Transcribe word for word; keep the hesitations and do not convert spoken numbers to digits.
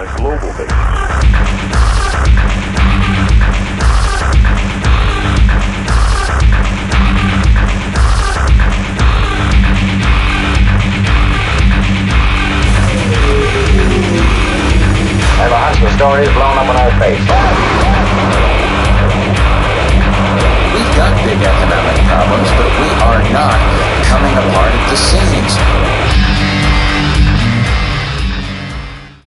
a global basis. I have a hunch the story is blown up in our face. We've got big economic problems, but we are not coming apart at the seams.